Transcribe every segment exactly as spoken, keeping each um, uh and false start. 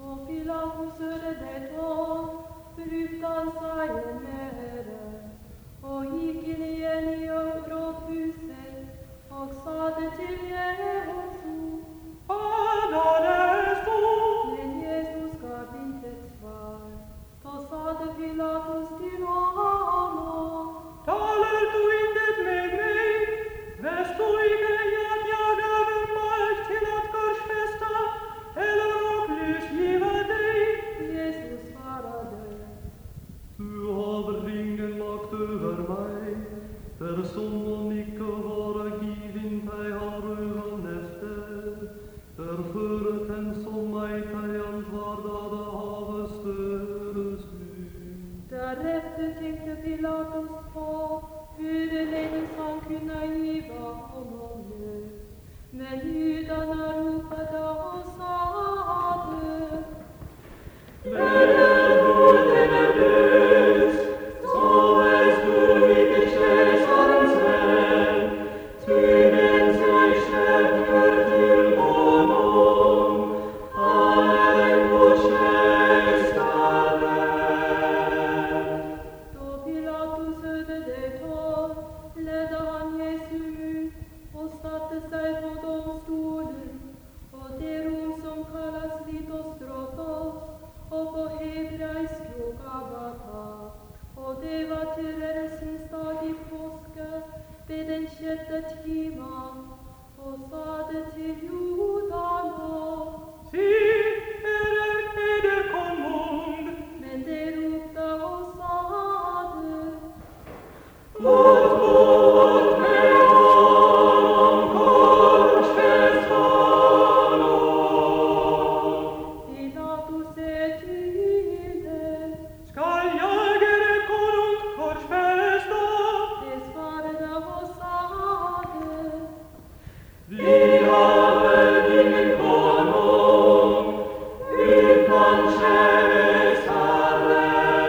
Då Pilatus hörde tal, brukte han seg mere, og gikk inn igjen i rådhuset, og sa det til Jesus. Men Jesus gav intet svar. Da sa det Pilatus til ham. Taler du intet med meg? Vet du ikke at jeg gav makt til at korsfeste, eller opplysgive deg? Jesus svarade. Du har ingen makt over meg, dersom man ikke var given deg har øren efter. Derfor den som meg deg ansvar da det havet størres ut. Deretter tenkte Pilatus på hvorledes han kunne giva honom nød. Men judene ropte og sa det. Eller hvor den er løs, så veis du ikke kejsarens venn, tyden seg slipper til honom, han er en god kejsare. Da Pilatus hørte det tal, ledde han Jesus ut og satte seg på domstolen, og det rom som kalles Litostrotos, og på hebraisk Gabata. Og det var terrelsens dag i påske, ved den sjette timen, og sa det til judene. Si, er eder konung, Men de ropte og sa det. låt gå med honom korsfest honom. Pilatus sa til dem. Skal jeg ere konung korsfeste? De svarede og sa det. Vi har vel ingen konung, utan kejsaren.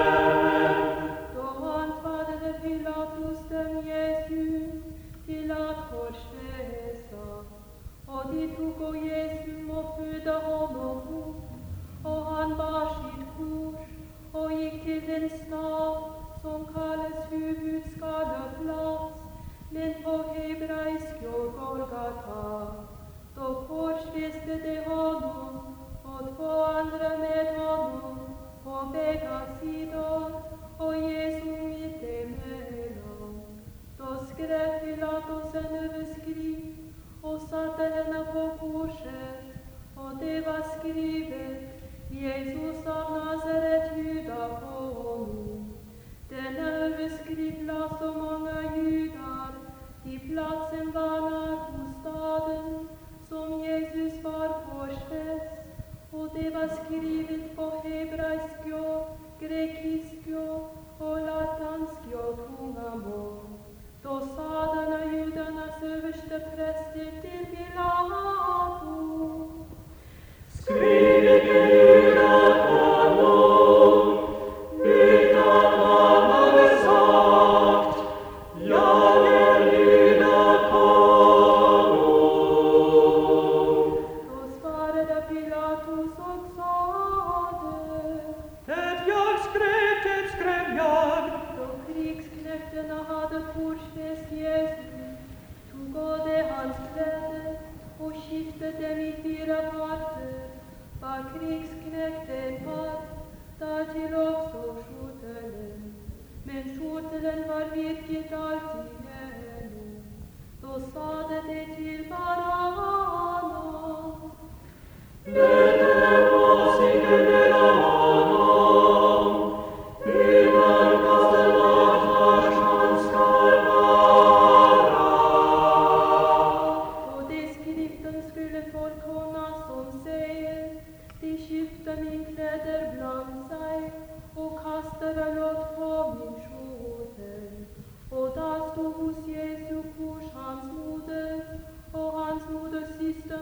Da antvarede Pilatus dem Jesus til at korsfesta, og de tok og Jesus og førte honom opp, og han bar sitt kors, og gikk til den stad som kalles Huvudskadeplass, men på hebraisk Golgata. Da korsfeste de honom, og to andre med honom, på begge sider, og Jesus midt imellom. Da skrev Pilatus en overskrift, og satte henne på korset, og det var skrivet, Jesus av Nazaret, Juda konung. Denne overskrift la så mange judar, i platsen var narkostaden, som Jesus var korsfest, og det var skrivet på hebraisk og grekisk og latinsk og tungamål. Da sa denne judenes øverste prester til Pilatus. Skriv ikke Juda konung, utan han hadde sagt, jeg er Juda konung. Da svarede Pilatus og sa det. Det jeg skrev, det skrev jeg. Da krigsknektene hadde korsfest Jesus, tok og det hans kledde, og skiftet dem i fire parter, var krigsknekten part, dertil også skjortelen. Men skjortelen var virket alltid gjennom. Da sa det det til hverandre. Dette var sikkert av honom, utan kasten makt vars han skal vara. Og det skriften skulle forkåne som sier, de skifter min kleder blant seg, og kaster vel åt på min skjortel. Og da sto hos Jesu kors hans moder, og hans moders siste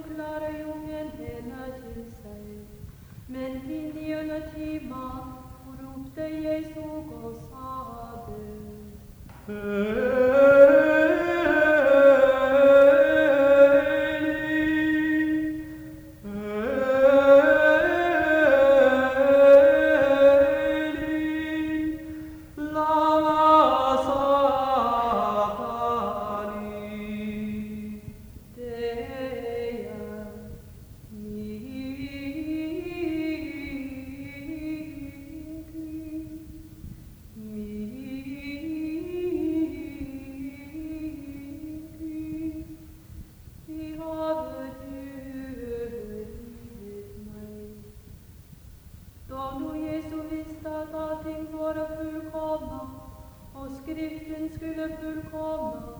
tok lærjungen henne til seg. Men i niende time ropte Jesus og sa det. Skriften skulle fullkomna,